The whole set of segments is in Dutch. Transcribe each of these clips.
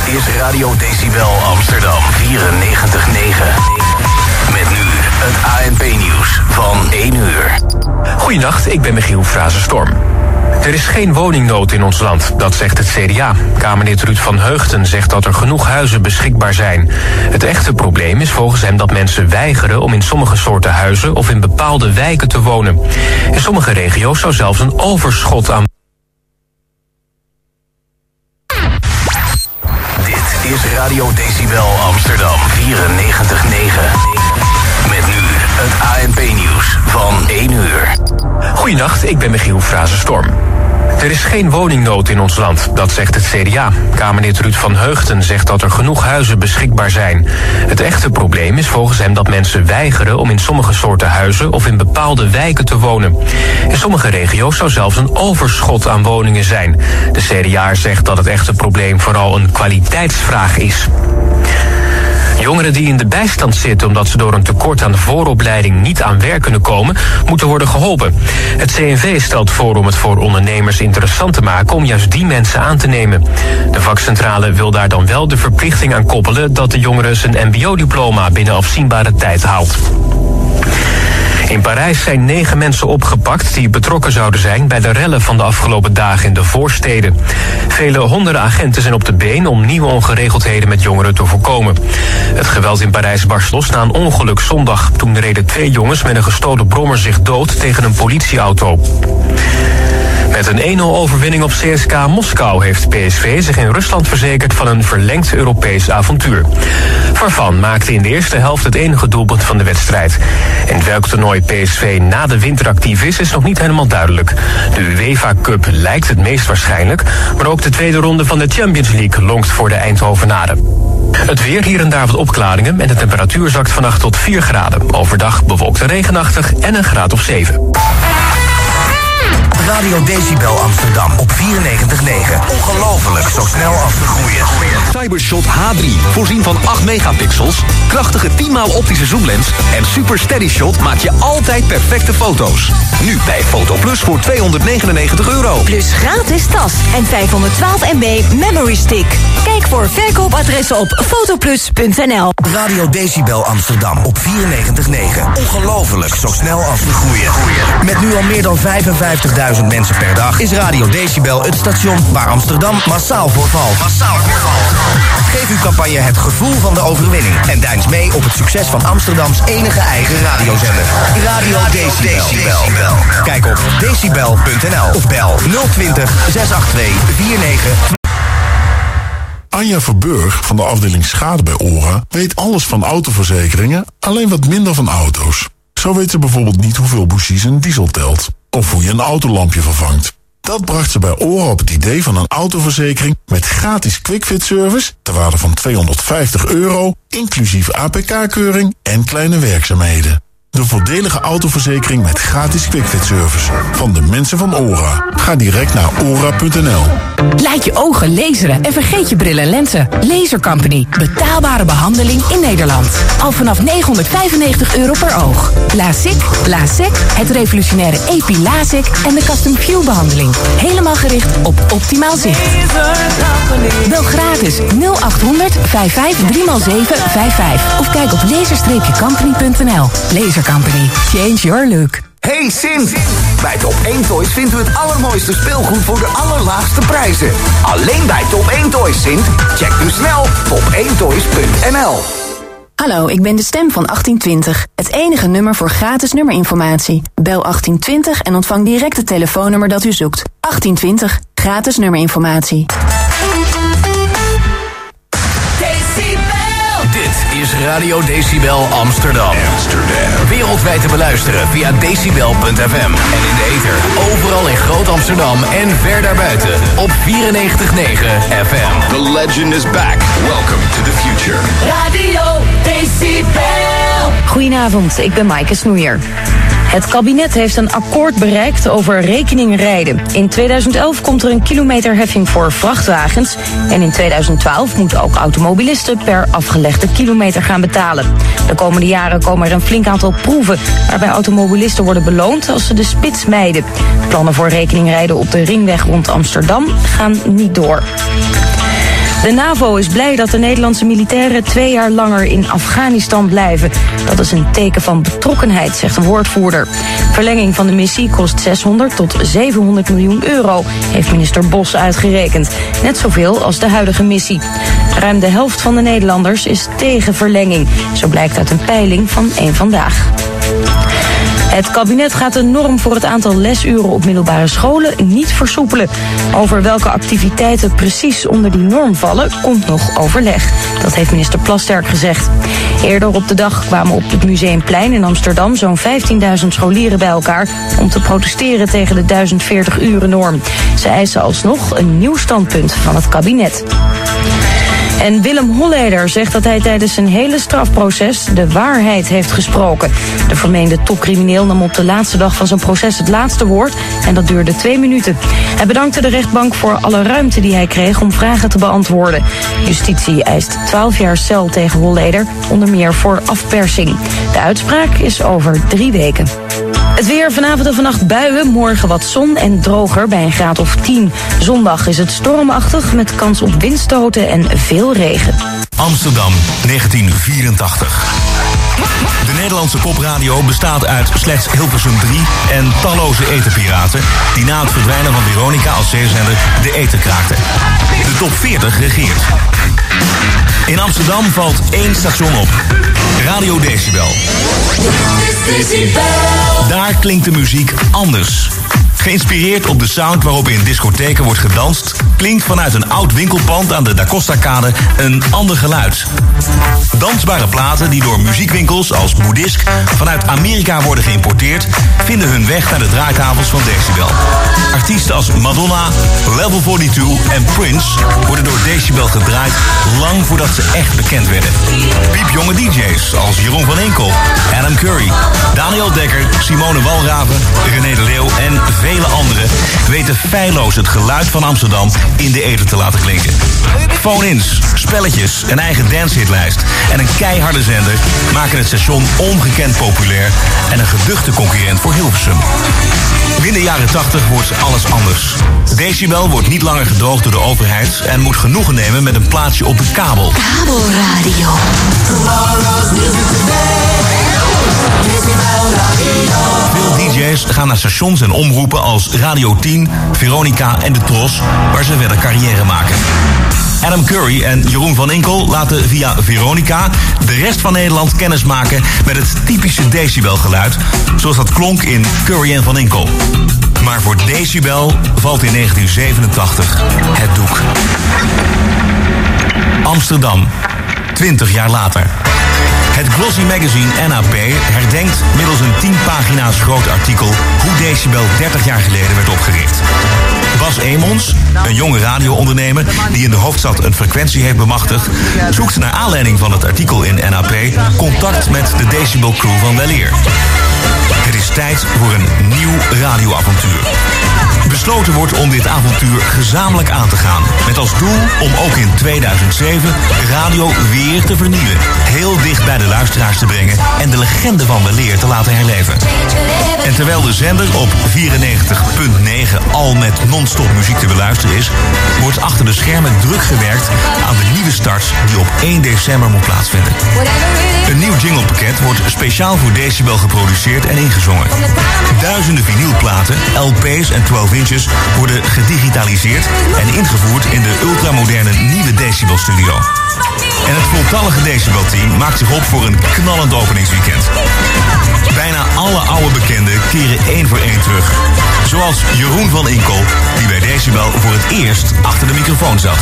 is Radio Decibel Amsterdam 94.9. Met nu het ANP-nieuws van 1 uur. Goedenacht, ik ben Michiel Frazenstorm. Er is geen woningnood in ons land, dat zegt het CDA. Kamerlid Ruud van Heugten zegt dat er genoeg huizen beschikbaar zijn. Het echte probleem is volgens hem dat mensen weigeren om in sommige soorten huizen of in bepaalde wijken te wonen. In sommige regio's zou zelfs een overschot aan... Dit is Radio Decibel Amsterdam 94.9. Met nu het ANP-nieuws van 1 uur. Goedenacht, ik ben Michiel Frazenstorm. Er is geen woningnood in ons land, dat zegt het CDA. Kamerlid Ruud van Heugten zegt dat er genoeg huizen beschikbaar zijn. Het echte probleem is volgens hem dat mensen weigeren om in sommige soorten huizen of in bepaalde wijken te wonen. In sommige regio's zou zelfs een overschot aan woningen zijn. De CDA zegt dat het echte probleem vooral een kwaliteitsvraag is. Jongeren die in de bijstand zitten omdat ze door een tekort aan vooropleiding niet aan werk kunnen komen, moeten worden geholpen. Het CNV stelt voor om het voor ondernemers interessant te maken om juist die mensen aan te nemen. De vakcentrale wil daar dan wel de verplichting aan koppelen dat de jongere zijn mbo-diploma binnen afzienbare tijd haalt. In Parijs zijn 9 mensen opgepakt die betrokken zouden zijn bij de rellen van de afgelopen dagen in de voorsteden. Vele honderden agenten zijn op de been om nieuwe ongeregeldheden met jongeren te voorkomen. Het geweld in Parijs barst los na een ongeluk zondag. Toen reden 2 jongens met een gestolen brommer zich dood tegen een politieauto. Met een 1-0 overwinning op CSKA Moskou heeft PSV zich in Rusland verzekerd van een verlengd Europees avontuur. Farfan maakte in de eerste helft het enige doelpunt van de wedstrijd. In welk toernooi PSV na de winter actief is nog niet helemaal duidelijk. De UEFA Cup lijkt het meest waarschijnlijk, maar ook de tweede ronde van de Champions League lonkt voor de Eindhovenaren. Het weer, hier en daar wat opklaringen en de temperatuur zakt vannacht tot 4 graden. Overdag bewolkt en regenachtig en een graad of 7. Radio Decibel Amsterdam op 94.9. Ongelooflijk zo snel als we groeien. Cybershot H3, voorzien van 8 megapixels, krachtige 10x optische zoomlens en Super Steady Shot maakt je altijd perfecte foto's. Nu bij Foto Plus voor €299. Plus gratis tas en 512 MB memory stick. Kijk voor verkoopadressen op fotoplus.nl. Radio Decibel Amsterdam op 94.9. Ongelooflijk zo snel als we groeien. Met nu al meer dan 55.000 mensen per dag is Radio Decibel het station waar Amsterdam massaal voor valt. Geef uw campagne het gevoel van de overwinning en deins mee op het succes van Amsterdams enige eigen radiozender. Radio Decibel. Kijk op decibel.nl of bel 020 682 49. Anja Verburg van de afdeling Schade bij ORA weet alles van autoverzekeringen, alleen wat minder van auto's. Zo weet ze bijvoorbeeld niet hoeveel bougies een diesel telt, of hoe je een autolampje vervangt. Dat bracht ze bij ORA op het idee van een autoverzekering met gratis quickfit service ter waarde van €250, inclusief APK-keuring en kleine werkzaamheden. De voordelige autoverzekering met gratis quickfit service van de mensen van ORA. Ga direct naar ora.nl. Laat je ogen laseren en vergeet je bril en lenzen. Laser Company. Betaalbare behandeling in Nederland. Al vanaf €995 per oog. LASIK, het revolutionaire EPI-LASIK en de Custom View behandeling. Helemaal gericht op optimaal zicht. Bel gratis 0800 55 3x755 of kijk op laser-company.nl. Laser Company. Change your look. Hey Sint! Bij Top 1 Toys vindt u het allermooiste speelgoed voor de allerlaagste prijzen. Alleen bij Top 1 Toys, Sint. Check nu snel top1toys.nl. Hallo, ik ben de stem van 1820. Het enige nummer voor gratis nummerinformatie. Bel 1820 en ontvang direct het telefoonnummer dat u zoekt. 1820, gratis nummerinformatie. Dit is Radio Decibel Amsterdam. Wereldwijd te beluisteren via decibel.fm. En in de ether, overal in Groot Amsterdam en ver daarbuiten op 94.9 FM. The legend is back. Welcome to the future. Radio Decibel. Goedenavond, ik ben Maaike Snoeier. Het kabinet heeft een akkoord bereikt over rekeningrijden. In 2011 komt er een kilometerheffing voor vrachtwagens. En in 2012 moeten ook automobilisten per afgelegde kilometer gaan betalen. De komende jaren komen er een flink aantal proeven waarbij automobilisten worden beloond als ze de spits mijden. Plannen voor rekeningrijden op de ringweg rond Amsterdam gaan niet door. De NAVO is blij dat de Nederlandse militairen 2 jaar langer in Afghanistan blijven. Dat is een teken van betrokkenheid, zegt de woordvoerder. Verlenging van de missie kost 600 tot 700 miljoen euro, heeft minister Bos uitgerekend. Net zoveel als de huidige missie. Ruim de helft van de Nederlanders is tegen verlenging. Zo blijkt uit een peiling van Eén Vandaag. Het kabinet gaat de norm voor het aantal lesuren op middelbare scholen niet versoepelen. Over welke activiteiten precies onder die norm vallen, komt nog overleg. Dat heeft minister Plasterk gezegd. Eerder op de dag kwamen op het Museumplein in Amsterdam zo'n 15.000 scholieren bij elkaar om te protesteren tegen de 1040 uren norm. Ze eisen alsnog een nieuw standpunt van het kabinet. En Willem Holleder zegt dat hij tijdens zijn hele strafproces de waarheid heeft gesproken. De vermeende topcrimineel nam op de laatste dag van zijn proces het laatste woord en dat duurde 2 minuten. Hij bedankte de rechtbank voor alle ruimte die hij kreeg om vragen te beantwoorden. Justitie eist 12 jaar cel tegen Holleder, onder meer voor afpersing. De uitspraak is over 3 weken. Het weer, vanavond en vannacht buien, morgen wat zon en droger bij een graad of 10. Zondag is het stormachtig met kans op windstoten en veel regen. Amsterdam, 1984. De Nederlandse popradio bestaat uit slechts Hilversum 3 en talloze eterpiraten die na het verdwijnen van Veronica als zeezender de eter kraakten. De top 40 regeert. In Amsterdam valt 1 station op. Radio Decibel. Daar klinkt de muziek anders. Geïnspireerd op de sound waarop in discotheken wordt gedanst, klinkt vanuit een oud winkelpand aan de Da Costa-kade een ander geluid. Dansbare platen die door muziekwinkels als Boeddhisk vanuit Amerika worden geïmporteerd, vinden hun weg naar de draaitafels van Decibel. Artiesten als Madonna, Level 42 en Prince worden door Decibel gedraaid lang voordat ze echt bekend werden. Piepjonge DJ's als Jeroen van Enkel, Adam Curry, Daniel Dekker, Simone Walraven, René de Leeuw en vele anderen weten feilloos het geluid van Amsterdam in de ether te laten klinken. Phone-ins, spelletjes, een eigen dancehitlijst en een keiharde zender maken het station ongekend populair en een geduchte concurrent voor Hilversum. Binnen de jaren 80 wordt alles anders. Decibel wordt niet langer gedoogd door de overheid en moet genoegen nemen met een plaatsje op de kabel. Kabelradio. Veel DJ's gaan naar stations en omroepen als Radio 10, Veronica en De Tros, waar ze verder carrière maken. Adam Curry en Jeroen van Enkel laten via Veronica de rest van Nederland kennis maken met het typische Decibel-geluid, zoals dat klonk in Curry en van Enkel. Maar voor Decibel valt in 1987 het doek. Amsterdam, 20 jaar later. Het Glossy Magazine NAP herdenkt middels een 10 pagina's groot artikel hoe Decibel 30 jaar geleden werd opgericht. Bas Emons, een jonge radioondernemer die in de hoofdstad een frequentie heeft bemachtigd, zoekt naar aanleiding van het artikel in NAP contact met de Decibel crew van weleer. Het is tijd voor een nieuw radioavontuur. Besloten wordt om dit avontuur gezamenlijk aan te gaan. Met als doel om ook in 2007 radio weer te vernieuwen. Heel dicht bij de luisteraars te brengen en de legende van weleer te laten herleven. En terwijl de zender op 94.9 al met non-stop muziek te beluisteren is, wordt achter de schermen druk gewerkt aan de nieuwe start die op 1 december moet plaatsvinden. Een nieuw jinglepakket wordt speciaal voor Decibel geproduceerd en ingezongen. Duizenden vinylplaten, LP's en 12 inches worden gedigitaliseerd en ingevoerd in de ultramoderne nieuwe Decibel studio. En het voltallige Decibel-team maakt zich op voor een knallend openingsweekend. Bijna alle oude bekenden keren 1 voor 1 terug. Zoals Jeroen van Enkel, die bij Decibel voor het eerst achter de microfoon zat.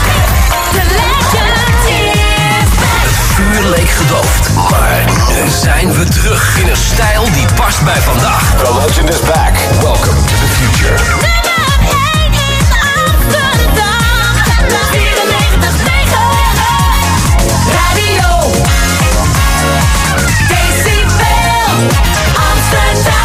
Het vuur leek gedoofd, maar nu zijn we terug in een stijl die past bij vandaag. The legend is back. Welcome to the future. Radio Decibel Amsterdam.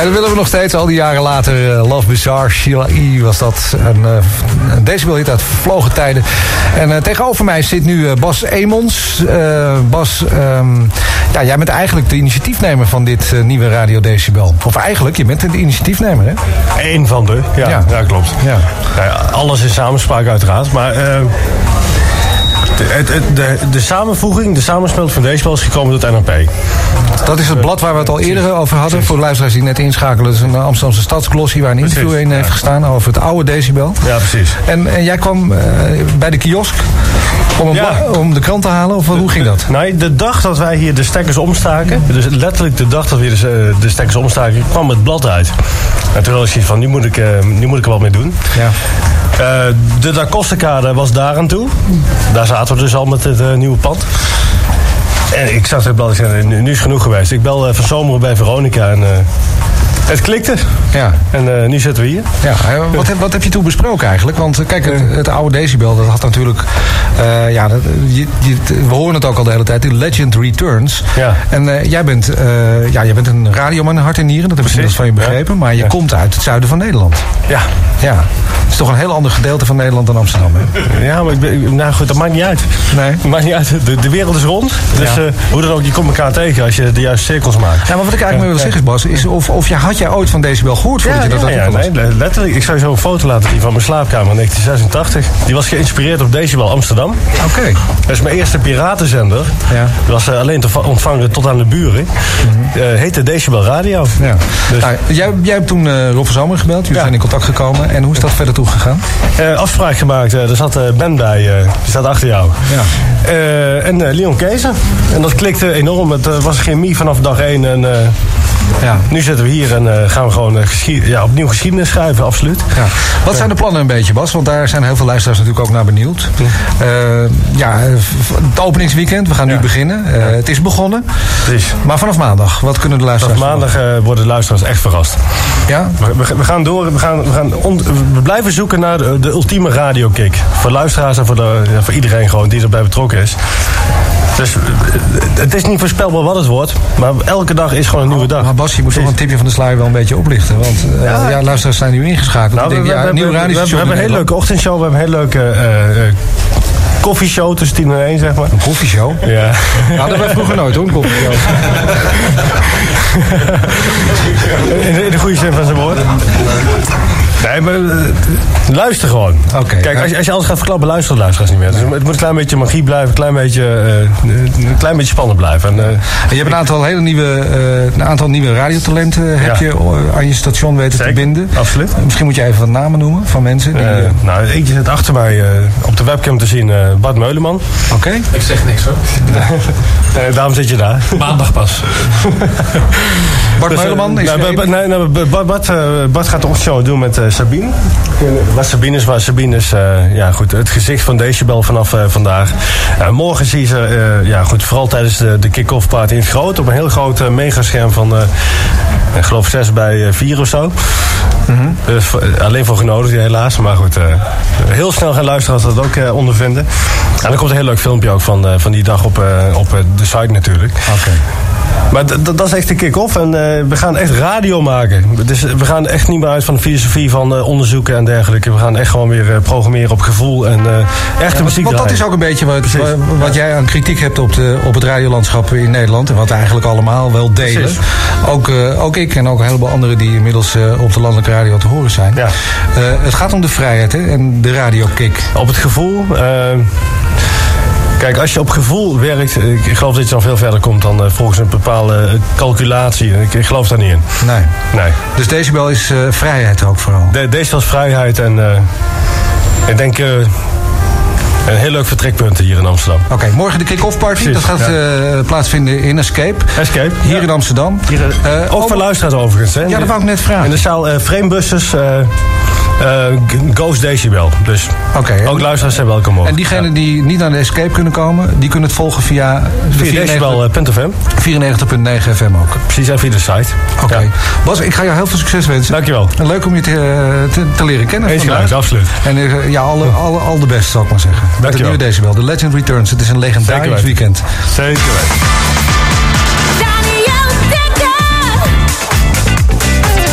dat willen we nog steeds, al die jaren later. Love Bizarre, Sheila E. was dat. Een decibelhit uit vervlogen tijden. En tegenover mij zit nu Bas Emons. Bas, jij bent eigenlijk de initiatiefnemer van dit nieuwe Radio Decibel. Of eigenlijk, je bent de initiatiefnemer, hè? Eén van de, ja klopt. Ja. Alles in samenspraak uiteraard, maar... De samenvoeging, de samensmelting van Decibel is gekomen tot NRP. Dat is het blad waar we het al eerder over hadden. Voor de luisteraars die net inschakelen. Dat is een Amsterdamse stadsglossie waar een interview in heeft gestaan over het oude Decibel. Ja, precies. En jij kwam bij de kiosk om de krant te halen? Of hoe ging dat? Nee, de dag dat wij hier de stekkers omstaken, dus letterlijk de dag dat we de stekkers omstaken, kwam het blad uit. En toen was ik van, nu moet ik er wat mee doen. Ja. De Da Costa-kade was daar aan toe. Daar zaten we dus al met het nieuwe pand. En ik zag het blad en zei, nu is genoeg geweest. Ik bel van Zomeren bij Veronica en het klikte. Ja. En nu zitten we hier. Ja, wat heb je toen besproken eigenlijk? Want kijk, het oude Decibel, dat had natuurlijk... we horen het ook al de hele tijd, de Legend Returns. Ja. En jij bent een radioman in hart en nieren, dat heb ik inmiddels van je begrepen. Ja. Maar je komt uit het zuiden van Nederland. Ja. Ja. Het is toch een heel ander gedeelte van Nederland dan Amsterdam, hè? Ja, maar dat maakt niet uit. Nee. Het maakt niet uit. De wereld is rond. Dus hoe dan ook, je komt elkaar tegen als je de juiste cirkels maakt. Ja, maar wat ik eigenlijk wil zeggen, Bas, is had jij ooit van Decibel gehoord voordat je dat was? Nee, letterlijk. Ik zou je zo een foto laten zien van mijn slaapkamer in 1986. Die was geïnspireerd op Decibel Amsterdam. Oké. Dat is mijn eerste piratenzender. Ja. Dat was alleen te ontvangen tot aan de buren. Heette Decibel Radio. Ja. Dus. Nou, jij hebt toen Rob van Zomer gebeld. Jullie zijn in contact gekomen. En hoe is dat verder toegegaan? Afspraak gemaakt. Er zat Ben bij. Die staat achter jou. Ja. En Leon Keeser. En dat klikte enorm. Het was chemie vanaf dag 1. En nu zitten we hier en gaan we gewoon opnieuw geschiedenis schrijven, absoluut. Ja. Wat zijn de plannen een beetje, Bas? Want daar zijn heel veel luisteraars natuurlijk ook naar benieuwd. Het openingsweekend, we gaan nu beginnen. Het is begonnen. Precies. Maar vanaf maandag, wat kunnen de luisteraars vanaf maandag worden de luisteraars echt verrast. Ja? We gaan door. We blijven zoeken naar de ultieme radiokick. Voor luisteraars en voor iedereen gewoon die erbij betrokken is. Dus het is niet voorspelbaar wat het wordt, maar elke dag is gewoon een nieuwe dag. Maar Bas, je moet toch een tipje van de sluier wel een beetje oplichten. Want luisteraars zijn nu ingeschakeld. Nou, we hebben een hele leuke ochtendshow, we hebben een hele leuke koffieshow tussen 10 en 1, zeg maar. Een koffieshow? Ja. Nou, dat hebben we vroeger nooit hoor, een koffieshow. In de goede zin van zijn woord. Nee, maar luister gewoon. Okay, kijk, als je alles gaat verklappen, luisteraars niet meer. Dus het moet een klein beetje magie blijven, een klein beetje spannend blijven. En je hebt een aantal nieuwe radiotalenten heb je aan je station weten te binden. Absoluut. Misschien moet je even wat namen noemen van mensen. Die, eentje zit achter mij op de webcam te zien, Bart Meuleman. Oké. Ik zeg niks hoor. Daarom zit je daar. Maandag pas. Bart Meuleman is... Bart gaat de ochtendshow doen met Sabine. Wat Sabine is, het gezicht van Decibel vanaf vandaag. Morgen zie je ze, vooral tijdens de kick-off party in het groot. Op een heel groot megascherm van, ik geloof 6 bij 4 of zo. Mm-hmm. Dus alleen voor genodigden helaas. Maar goed, heel snel gaan luisteren als dat ook ondervinden. En dan komt een heel leuk filmpje ook van die dag op de site natuurlijk. Oké. Maar dat is echt de kick-off en we gaan echt radio maken. Dus we gaan echt niet meer uit van de filosofie van onderzoeken en dergelijke. We gaan echt gewoon weer programmeren op gevoel en echte muziek draaien. Want dat is ook een beetje wat jij aan kritiek hebt op het radiolandschap in Nederland. En wat we eigenlijk allemaal wel delen. Ook ik en ook een heleboel anderen die inmiddels op de landelijke radio te horen zijn. Ja. Het gaat om de vrijheid en de radiokick. Op het gevoel... Kijk, als je op gevoel werkt, ik geloof dat je dan veel verder komt dan volgens een bepaalde calculatie. Ik geloof daar niet in. Nee. Dus Decibel is vrijheid ook vooral? Decibel is vrijheid en ik denk een heel leuk vertrekpunt hier in Amsterdam. Oké, morgen de kick-off party. Precies, dat gaat plaatsvinden in Escape. Hier in Amsterdam. Ook voor luisteraars overigens. Hè? Ja, dat wou ik net vragen. In de zaal Framebusters... Ghost Decibel. Dus ook luisteraars zijn welkom. En diegenen die niet naar de Escape kunnen komen, die kunnen het volgen via Decibel.fm. 94.9 FM ook. Precies, en via de site. Oké. Ja. Bas, ik ga jou heel veel succes wensen. Dankjewel. En leuk om je te leren kennen. Eens gelijk, absoluut. En al de best, zal ik maar zeggen. Dankjewel. Met de nieuwe Decibel. De Legend Returns. Het is een legendarisch weekend. Zeker weten.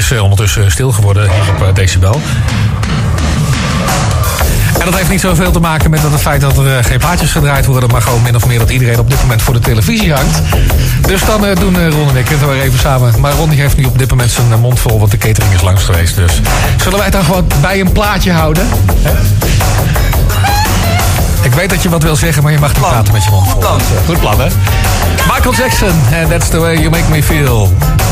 is ondertussen stil geworden hier op Decibel. En dat heeft niet zoveel te maken met het feit dat er geen plaatjes gedraaid worden, maar gewoon min of meer dat iedereen op dit moment voor de televisie hangt. Dus dan doen Ron en ik het weer even samen. Maar Ron die heeft nu op dit moment zijn mond vol, want de catering is langs geweest. Dus zullen wij het dan gewoon bij een plaatje houden? Hè? Ik weet dat je wat wil zeggen, maar je mag niet praten met je mond vol. Goed plan, hè? Michael Jackson, and that's the way you make me feel.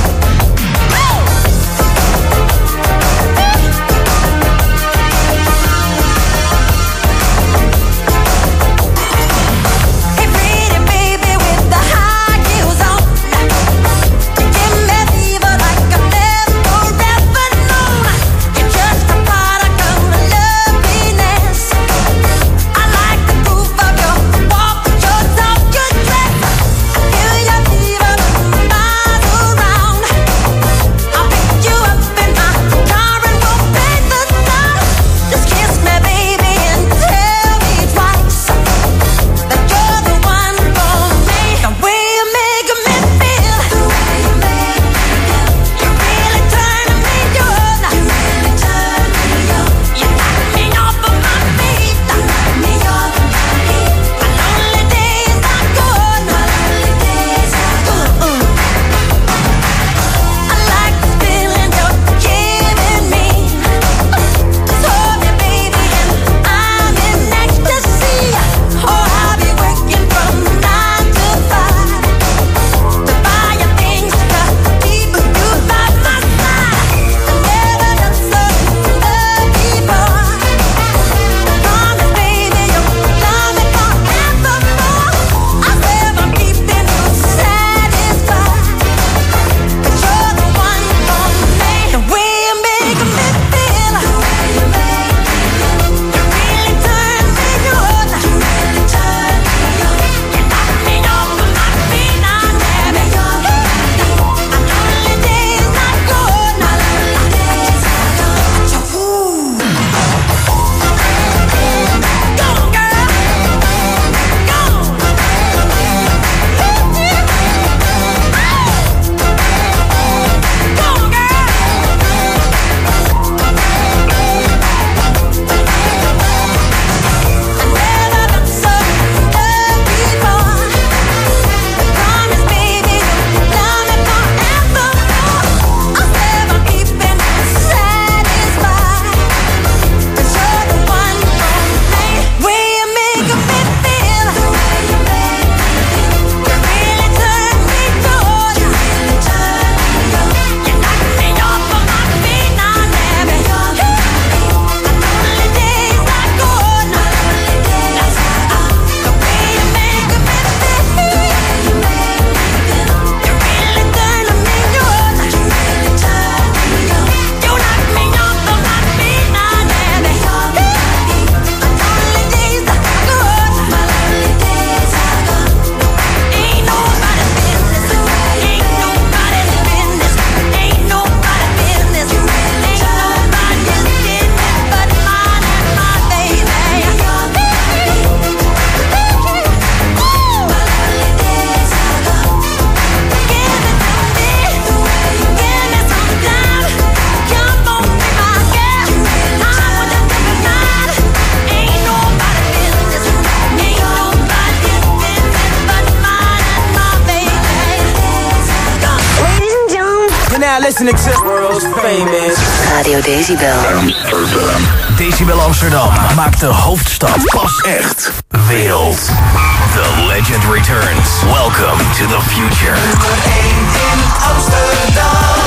listening to world's famous Radio Decibel. Amsterdam. Decibel Amsterdam maakt de hoofdstad pas echt wereld. The legend returns. Welcome to the future. Nummer 1 in Amsterdam.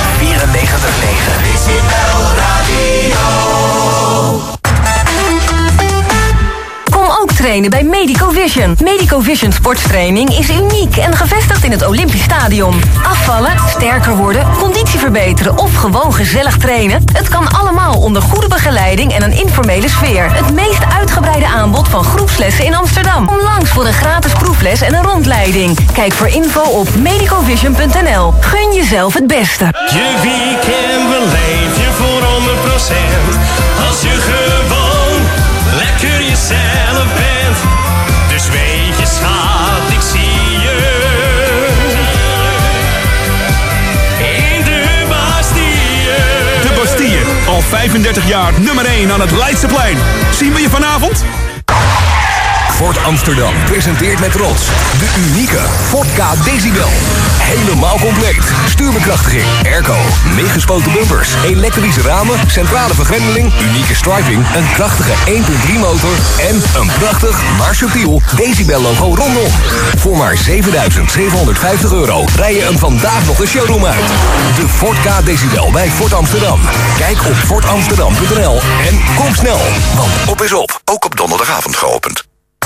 94.9 Decibel Radio. Ook trainen bij Medico Vision. Medico Vision sporttraining is uniek en gevestigd in het Olympisch Stadion. Afvallen, sterker worden, conditie verbeteren of gewoon gezellig trainen. Het kan allemaal onder goede begeleiding en een informele sfeer. Het meest uitgebreide aanbod van groepslessen in Amsterdam. Kom langs voor een gratis proefles en een rondleiding. Kijk voor info op medicovision.nl. Gun jezelf het beste. Je weekend beleef je voor 100%. Als je gewoon lekker jezelf bent. Dus weet je schat, ik zie je in de Bastille. 35 jaar nummer 1 aan het Leidseplein. Zien we je vanavond? Ford Amsterdam presenteert met trots de unieke Ford Ka Decibel. Helemaal compleet. Stuurbekrachtiging, airco, meegespoten bumpers, elektrische ramen, centrale vergrendeling, unieke striping, een krachtige 1.3 motor en een prachtig, maar subtiel Decibel logo rondom. Voor maar €7.750 rij je hem vandaag nog de showroom uit. De Ford Ka Decibel bij Ford Amsterdam. Kijk op fordamsterdam.nl en kom snel, want op is op. Ook op donderdagavond geopend.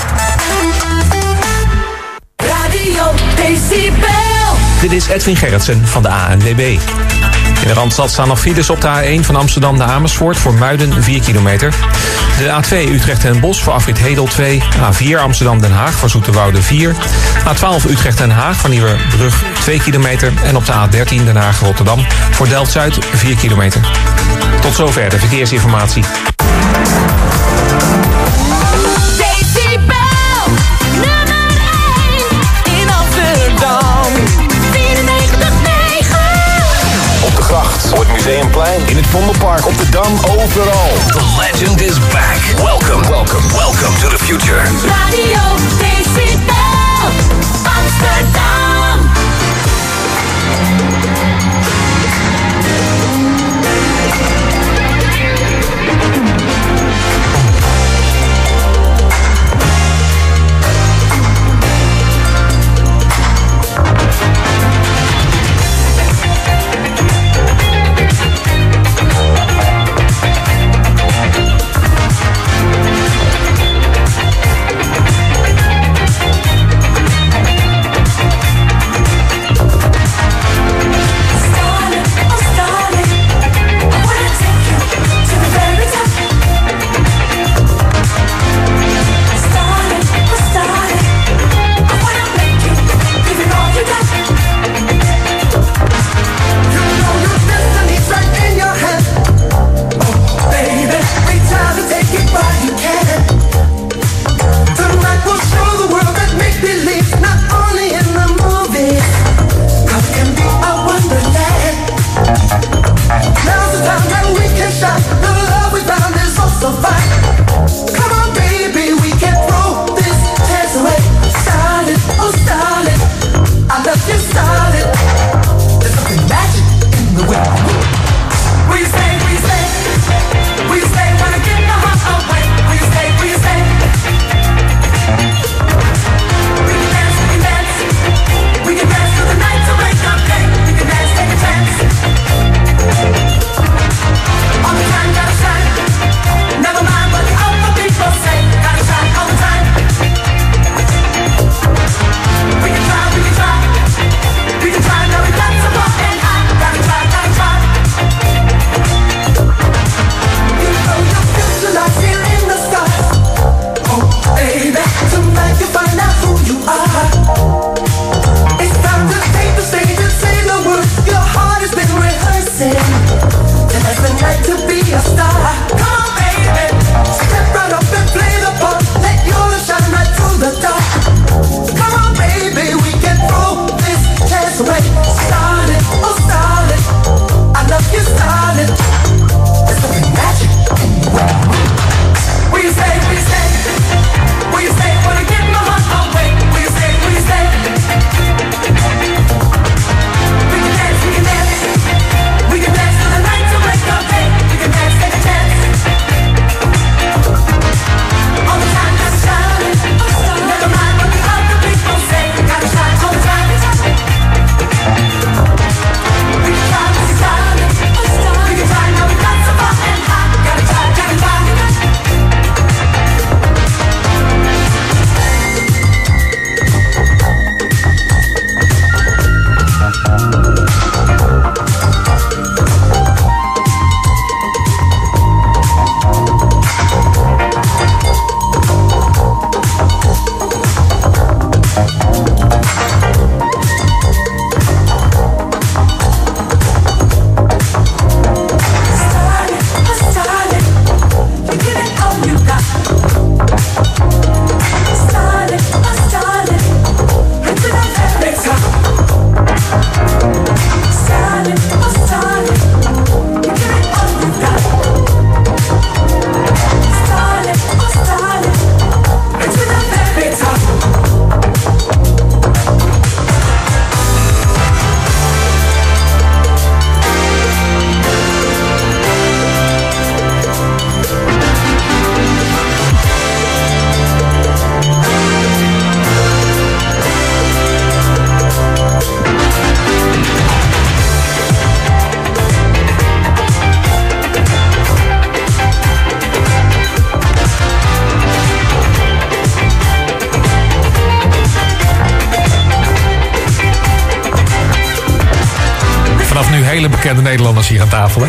Radio Decibel. Dit is Edwin Gerritsen van de ANWB. In de Randstad staan nog files op de A1 van Amsterdam naar Amersfoort voor Muiden 4 kilometer. De A2 Utrecht en Bosch voor afrit Hedel 2. A4 Amsterdam Den Haag voor Zoeterwoude 4. A12 Utrecht Den Haag voor Nieuwerbrug 2 kilometer. En op de A13 Den Haag Rotterdam voor Delft-Zuid 4 kilometer. Tot zover de verkeersinformatie. Op het Museumplein, in het Vondelpark, op de Dam, overal. The legend is back. Welcome to the future. Radio Decibel. Amsterdam. hele bekende Nederlanders hier aan tafel, hè?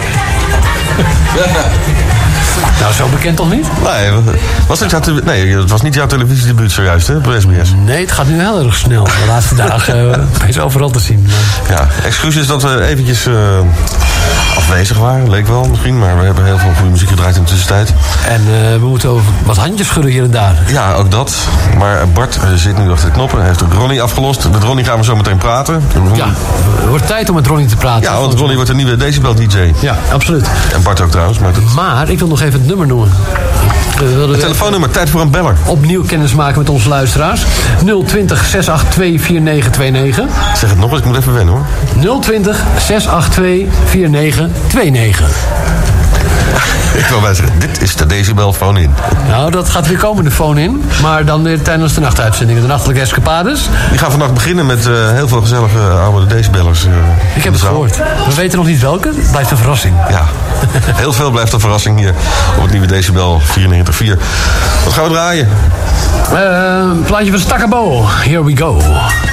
Nou, zo bekend toch niet? Nee, het was niet jouw televisiedebuut zojuist, hè, op SBS? Nee, het gaat nu heel erg snel. De laatste dagen is overal te zien. Maar... Ja, excuses dat we eventjes afwezig waren, leek wel misschien. Maar we hebben heel veel goede muziek gedraaid in de tussentijd. En we moeten over wat handjes schudden hier en daar. Ja, ook dat. Maar Bart zit nu achter de knoppen. Hij heeft Ronnie afgelost. Met Ronnie gaan we zo meteen praten. Ja, het wordt tijd om met Ronnie te praten. Ja, want Ronnie wordt een nieuwe Decibel-DJ. Ja, absoluut. En Bart ook trouwens. Maar ik wil nog even het nummer noemen. Het telefoonnummer, tijd voor een beller. Opnieuw kennis maken met onze luisteraars. 020 682 4929. Zeg het nog eens, ik moet even wennen hoor. 020 682 4929. Ik wil bij zeggen, dit is de Decibel Phone In. Nou, dat gaat weer komen, de Phone In. Maar dan weer tijdens de nachtuitzendingen, de nachtelijke escapades. Die gaan vannacht beginnen met heel veel gezellige oude Decibellers. Ik heb het gehoord. We weten nog niet welke. Het blijft een verrassing. Ja, heel veel blijft een verrassing hier op het nieuwe Decibel 94.4. Wat gaan we draaien? Een plaatje van Stakabo. Here we go.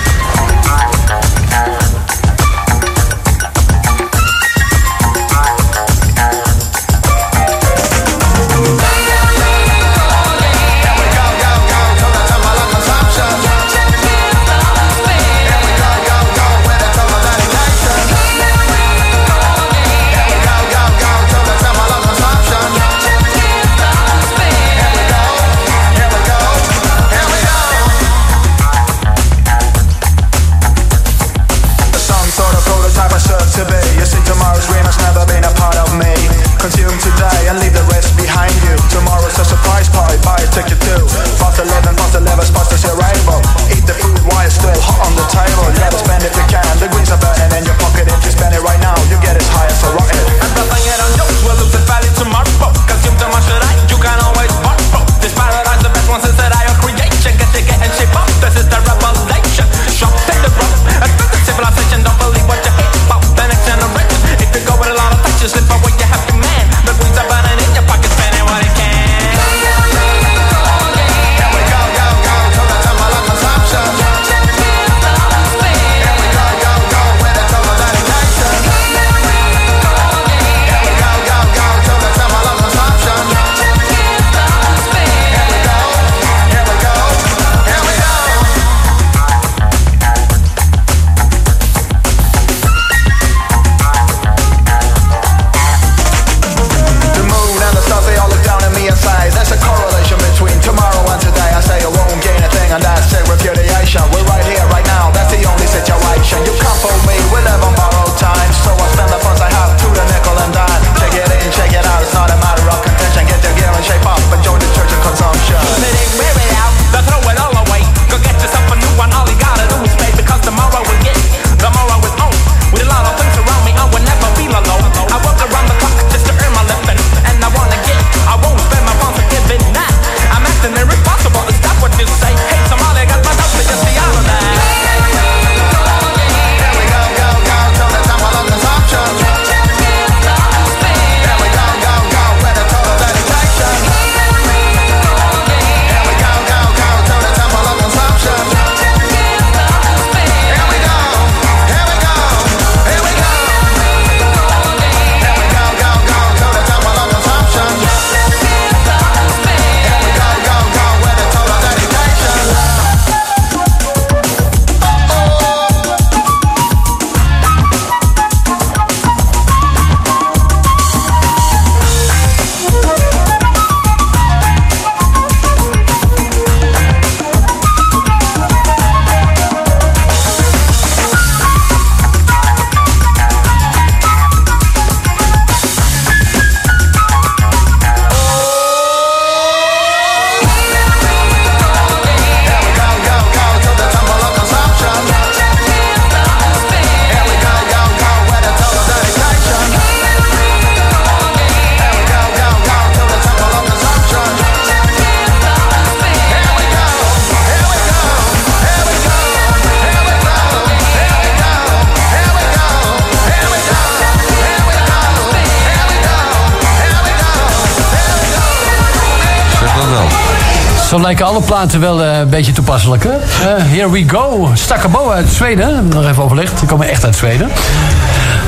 Zo lijken alle platen wel een beetje toepasselijk, hè? Here we go. Stakabo uit Zweden. Nog even overlegd. Die komen echt uit Zweden.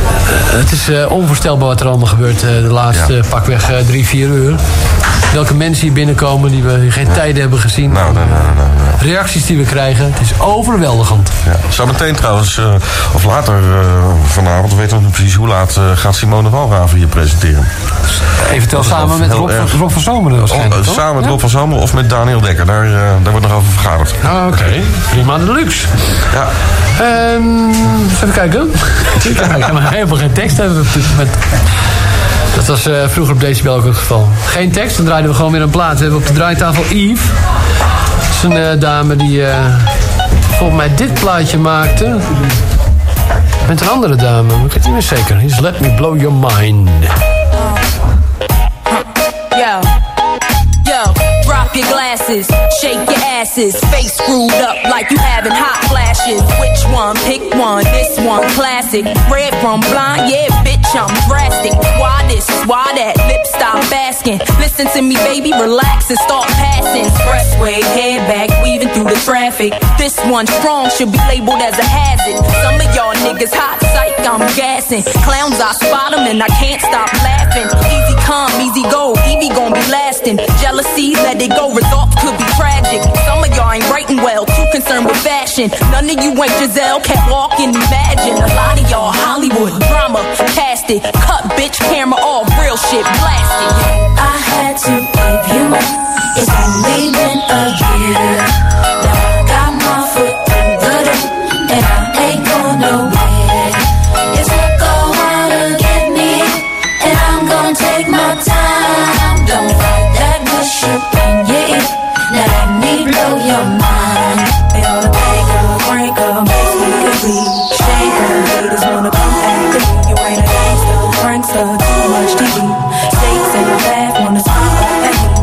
Het is onvoorstelbaar wat er allemaal gebeurt de laatste pakweg 3-4 uur. Welke mensen hier binnenkomen die we geen tijden hebben gezien. Reacties die we krijgen. Het is overweldigend. Ja. Zometeen trouwens, of later vanavond, we weten nog niet precies hoe laat, gaat Simone Walraven hier presenteren. Eventueel samen met Rob van Zomeren waarschijnlijk, toch? Samen met Rob van Zomeren of met Daniel Dekker. Daar wordt nog over vergaderd. Oké. Prima de luxe. Ja. Even kijken. Ik heb helemaal geen tekst hebben. Dat was vroeger op Decibel ook het geval. Geen tekst, dan draaiden we gewoon weer een plaat. We hebben op de draaitafel Yves. Dat is een dame die volgens mij dit plaatje maakte. Met een andere dame, maar ik weet het niet meer zeker. He's Let Me Blow Your Mind. Yo, drop your glasses, shake your asses, face screwed up like you having hot flashes. Which one? Pick one, this one classic. Red from blind, yeah, bitch, I'm drastic. Why this, why that, lip stop basking. Listen to me, baby, relax and start passing. Expressway, head back, weaving through the traffic. This one strong should be labeled as a hazard. Some of y'all niggas hot psych, I'm gassing. Clowns, I spot them and I can't stop laughing. Easy come, easy go, Evie gon' be lasting. Jealousy, let it go, results could be tragic. Some of y'all ain't writing well, too concerned with fashion. None of you ain't Giselle, can't walk and imagine. A lot of y'all Hollywood drama, cast it. Cut bitch, camera off, real shit, blasted. I had to give you up, it's only been a year. Now I got my foot in the door, and I ain't going nowhere. It's not going to get me, and I'm gonna take my time. Don't fight that good shit in your ear. Now let me blow your mind. They ought to break up, make me complete. Shaker, haters wanna come after me. You ain't a gangster, prankster, too much TV. Snakes in the bath, wanna speak at me.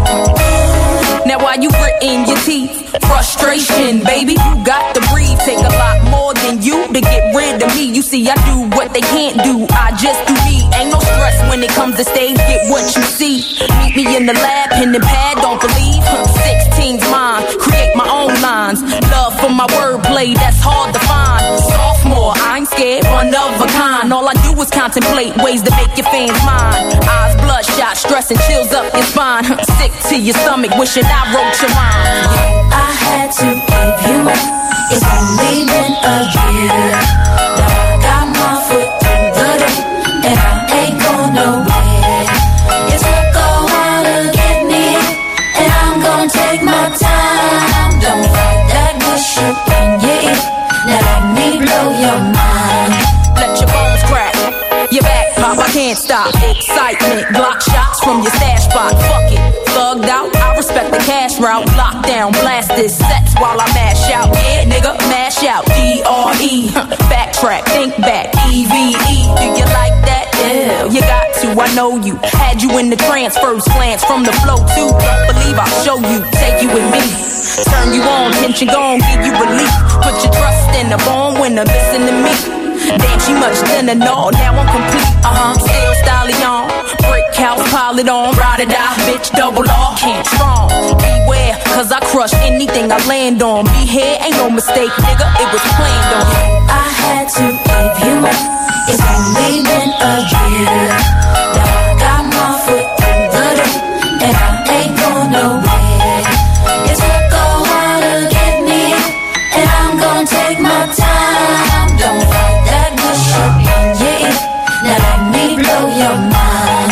Now why you gritting your teeth? Frustration, baby, you got to breathe. Take a lot more than you to get rid of me. You see, I do what they can't do, I just do me. Ain't no stress when it comes to stage, get what you see. Meet me in the lab, pen and pad, don't believe. 16's mine, create my own lines. Love for my wordplay, that's hard to find. Sophomore, I ain't scared, one of a kind. All I do is contemplate ways to make your fans mine. Eyes bloodshot, stress and chills up your spine. Sick to your stomach, wishing I wrote your mind. I had to give you up, it's only been a year. Now I got my foot in the door, and I ain't going nowhere. It's not going to get me, and I'm gonna take my time. Don't fight that good shit in your ear. Now let me blow your mind. Let your bones crack, your back pop, I can't stop. Excitement, Glock shots from your stash spot. Fuck it, thugged out, I respect the cash route. Lockdown, blast this sets while I mash out. Yeah, nigga, mash out. D-R-E, backtrack, think back. E-V-E, do you like that? Yeah, you got to, I know you. Had you in the trance, first glance from the flow too. Don't believe I'll show you, take you with me. Turn you on, tension gone, give you relief. Put your trust in the born winner, listen to me. Damn, she much thinner, no, now I'm complete. Still stallion, brick house, pile it on. Ride or die, bitch, double R, can't strong. Beware, cause I crush anything I land on. Be here, ain't no mistake, nigga, it was planned on. I had to give you up, it's only been a year. Now I got my foot in the door, and I ain't going nowhere. It's not going to get me, and I'm gonna take my time. Don't fight that good shit in your ear. Now let me blow your mind.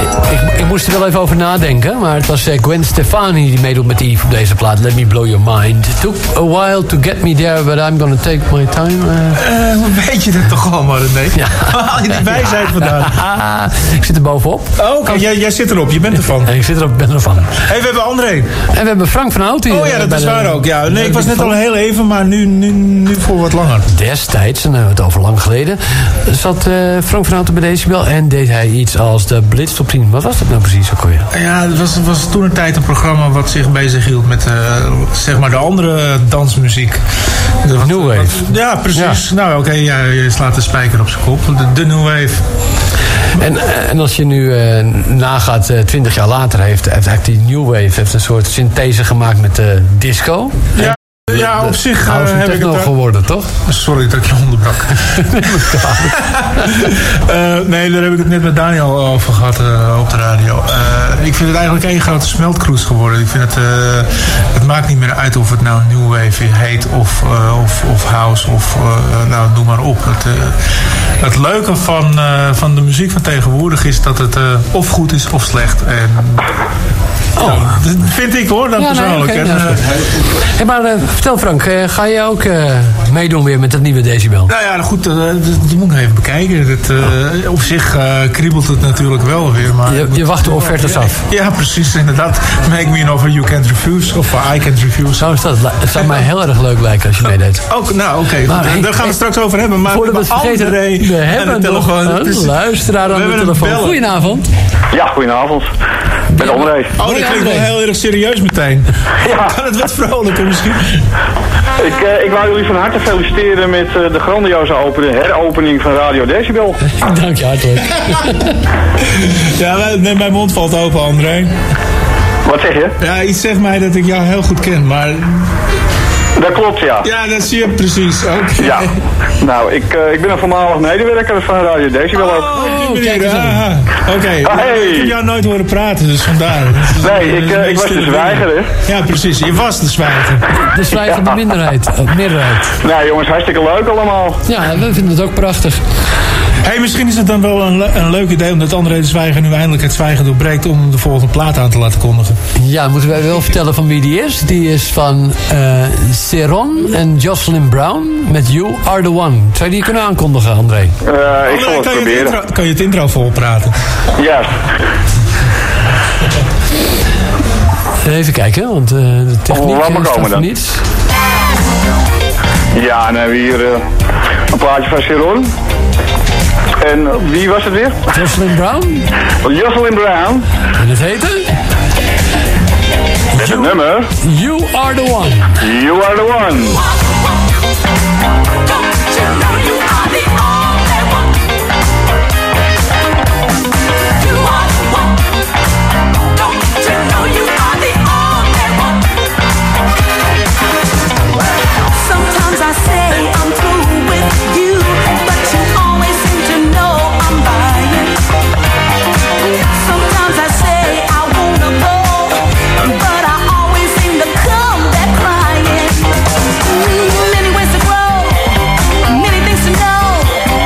Ik moest er wel even over nadenken, maar het was Gwen Stefani die meedoet met Yves op deze plaat. Let me blow your mind. It took a while to get me there, but I'm gonna take my time. Weet je dat toch allemaal, René? Ja. Waar haal je die wijsheid vandaan? Ik zit er bovenop. Oh, oké, jij zit erop, je bent ervan. Ik zit erop, ik ben ervan. Hey, we hebben André. En we hebben Frank van Hout hier. Oh ja, dat is waar ook. Ja. Nee, ik was net al heel even, maar nu voor wat langer. Destijds, en dan hebben we het over lang geleden, zat Frank van Hout bij Decibel en deed hij iets als de Blitz Top 10. Wat was dat nou precies ook alweer? Ja, het was toen een tijd een programma wat zich bezig hield met zeg maar de andere dansmuziek. New Wave. Ja, precies. Ja. Nou oké, ja, je slaat de spijker op zijn kop. De New Wave. En als je nu nagaat, 20 jaar later heeft eigenlijk die New Wave een soort synthese gemaakt met disco. Ja. Ja, op zich heb ik het geworden, toch? Sorry dat ik je onderbrak. Nee, daar heb ik het net met Daniel over gehad op de radio. Ik vind het eigenlijk één grote smeltkroes geworden. Ik vind het maakt niet meer uit of het nou New Wave heet of House of nou, noem maar op. Het leuke van de muziek van tegenwoordig is dat het of goed is of slecht. En ja, dat vind ik hoor, dan persoonlijk. Nee, okay, hey, maar vertel Frank, ga je ook meedoen weer met dat nieuwe Decibel? Nou ja, goed, dat moet ik even bekijken. Op zich kriebelt het natuurlijk wel weer. Maar je wacht de offertes af. Ja, precies, inderdaad. Make me an offer you can't refuse. Of I can't refuse. Zo is dat. Het zou mij heel erg leuk lijken als je meedeed. Ook, nou, oké. Daar gaan we straks over hebben. Maar voordat we het vergeten, we hebben nog een luisteraar aan de telefoon. Goedenavond. Ja, goedenavond. Met André. Oh, dat klinkt wel heel erg serieus meteen. Ja. Kan het wat vrolijker misschien? Ik wou jullie van harte feliciteren met de grandioze heropening van Radio Decibel. Dank je hartelijk. Ja, mijn mond valt open, André. Wat zeg je? Ja, iets zegt mij dat ik jou heel goed ken, maar... Dat klopt, ja. Ja, dat zie je precies. Okay. Ja. Nou, ik ben een voormalig medewerker van Radio Decibel ook. Oh, op die manier. Oké. Hey. Ik heb jou nooit horen praten, dus vandaar. Nee, ik was de zwijger, hè. Ja, precies. Je was de zwijger. De zwijgende meerderheid. Nou, jongens, hartstikke leuk allemaal. Ja, we vinden het ook prachtig. Hey, misschien is het dan wel een leuk idee omdat André de Zwijger nu eindelijk het zwijgen doorbreekt om de volgende plaat aan te laten kondigen. Ja, moeten wij wel vertellen van wie die is. Die is van Ceron en Jocelyn Brown met You Are The One. Zou je die kunnen aankondigen, André? Ik zal het proberen. Kan je het intro volpraten? Ja. Even kijken, want de techniek staat voor niets. Ja, dan hebben we hier een plaatje van Ceron. En wie was het weer? Jocelyn Brown. Jocelyn Brown. En het heette? Met het nummer? You Are The One. You Are The One. Sometimes I say I'm through with you, but you always seem to know I'm lying. Sometimes I say I wanna go, but I always seem to come back crying. Many ways to grow, many things to know.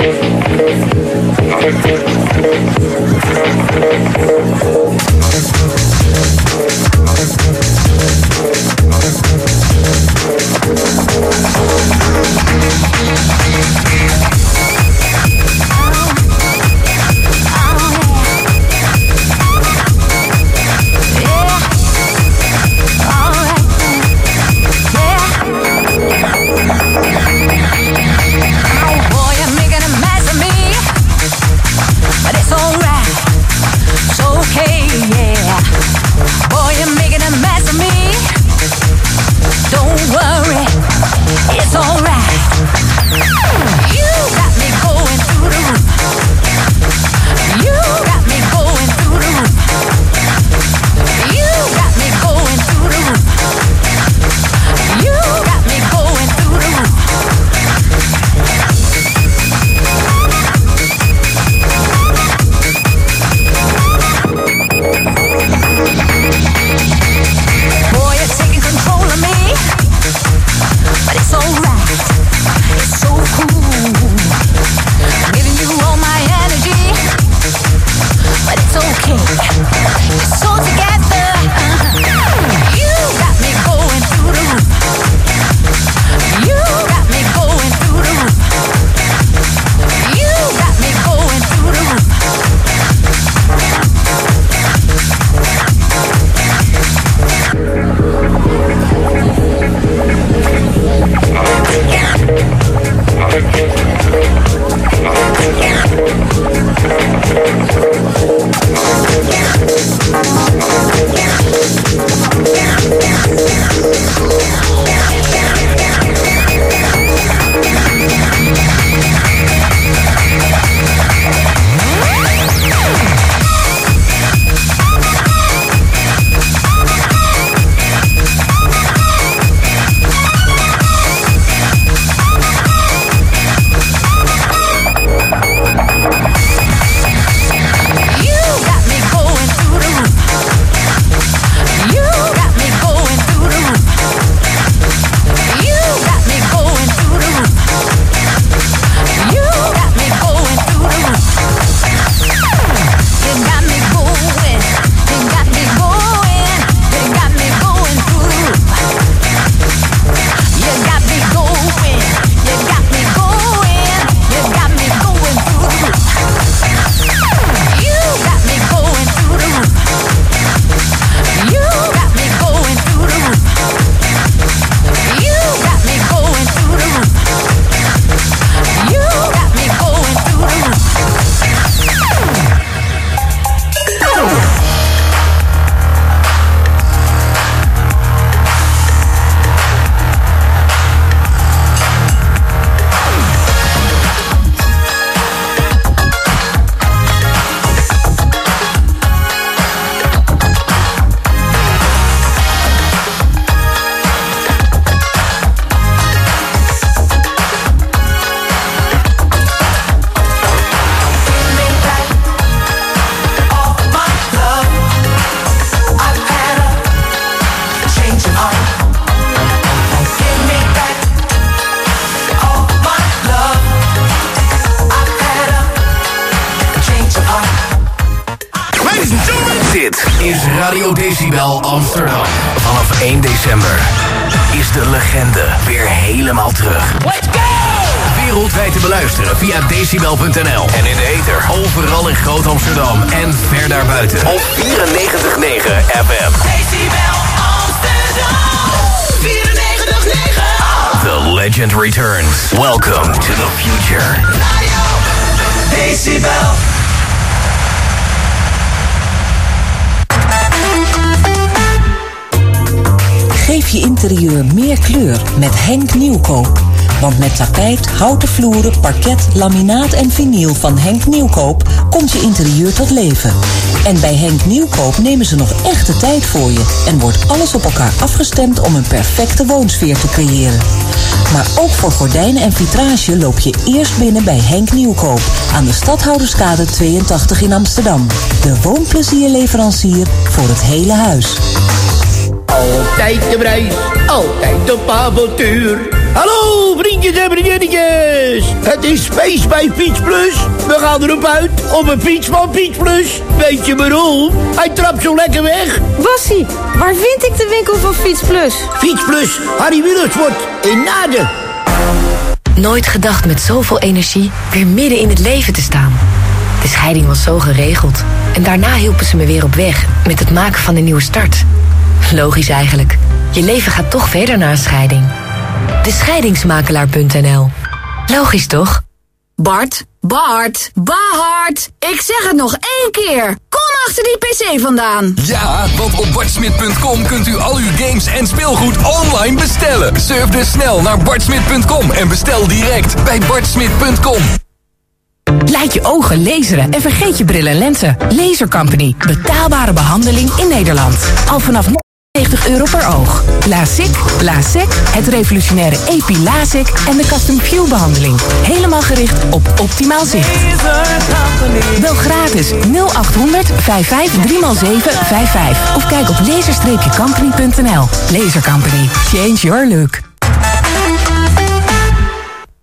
Dit is Radio Decibel Amsterdam. Vanaf 1 december is de legende weer helemaal terug. Let's go! Wereldwijd te beluisteren via decibel.nl. En in de ether, overal in Groot Amsterdam en ver daarbuiten. Op 94.9 FM. Decibel Amsterdam. 94.9. The legend returns. Welcome to the future. Radio Decibel. Geef je interieur meer kleur met Henk Nieuwkoop. Want met tapijt, houten vloeren, parket, laminaat en vinyl van Henk Nieuwkoop komt je interieur tot leven. En bij Henk Nieuwkoop nemen ze nog echt de tijd voor je en wordt alles op elkaar afgestemd om een perfecte woonsfeer te creëren. Maar ook voor gordijnen en vitrage loop je eerst binnen bij Henk Nieuwkoop aan de Stadhouderskade 82 in Amsterdam. De woonplezierleverancier voor het hele huis. Altijd de prijs, altijd op avontuur. Hallo vriendjes en vriendinnetjes. Het is feest bij Fiets Plus. We gaan erop uit op een fiets van Fiets Plus. Weet je waarom? Hij trapt zo lekker weg. Bassie, waar vind ik de winkel van Fiets Plus? Fiets Plus, Harry Willerswoord in Naarden. Nooit gedacht met zoveel energie weer midden in het leven te staan. De scheiding was zo geregeld. En daarna hielpen ze me weer op weg met het maken van een nieuwe start. Logisch eigenlijk. Je leven gaat toch verder na een scheiding. Descheidingsmakelaar.nl. Logisch toch? Bart, ik zeg het nog 1 keer. Kom achter die PC vandaan. Ja, want op bartsmit.com kunt u al uw games en speelgoed online bestellen. Surf dus snel naar bartsmit.com en bestel direct bij bartsmit.com. Laat je ogen laseren en vergeet je bril en lenzen. Laser Company. Betaalbare behandeling in Nederland. Al vanaf €90 per oog. LASIK, het revolutionaire EPI-LASIK en de Custom View behandeling. Helemaal gericht op optimaal zicht. Bel gratis 0800 55 3x7 55 of kijk op laser-company.nl. Laser Company. Change your look.